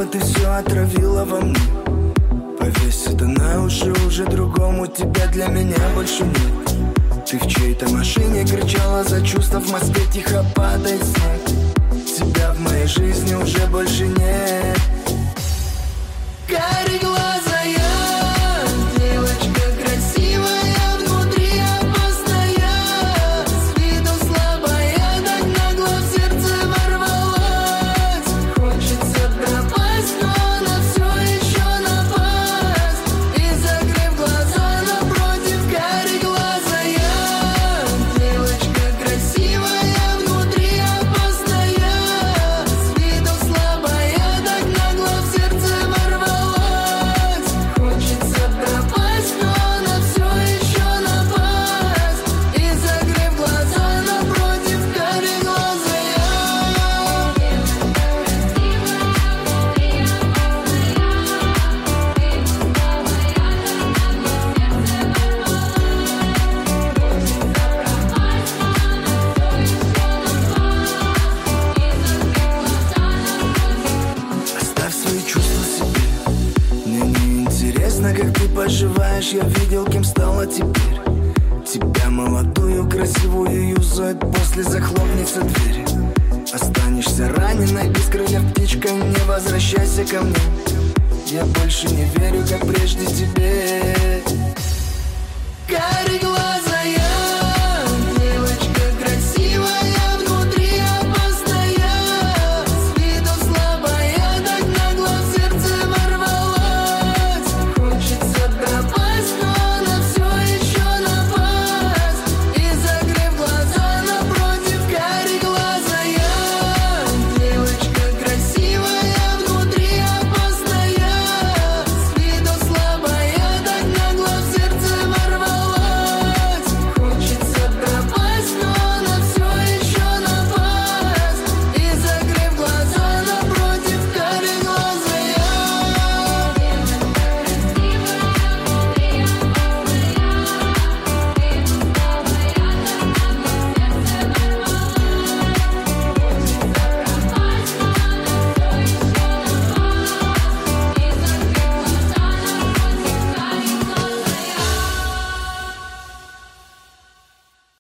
убила, ты все отравила во мне. Повесь это на уши уже другому, тебя для меня больше нет. Ты в чьей-то машине кричала за чувства, в Москве тихо падает снег. Тебя в моей жизни уже больше нет. Карие глаза я, девочка красивая, внутри опасная, с виду слабая, так нагло в сердце ворвалась. Хочется пропасть, но она все еще напасть. И закрыв глаза напротив, карие глаза я, девочка красивая, внутри опасная, с виду слабая, так нагло в сердце ворвалась. Хочется пропасть, но она все еще напасть. И закрыв глаза напротив, карие глаза Оставь свои чувства себе. Мне не интересно, как ты поживаешь. Я видел, кем стала теперь. Тебя молодую, красивую юзают, после захлопнется дверь. Останешься раненой, без крыльев птичкой, не возвращайся ко мне. Я больше не верю, как прежде тебе.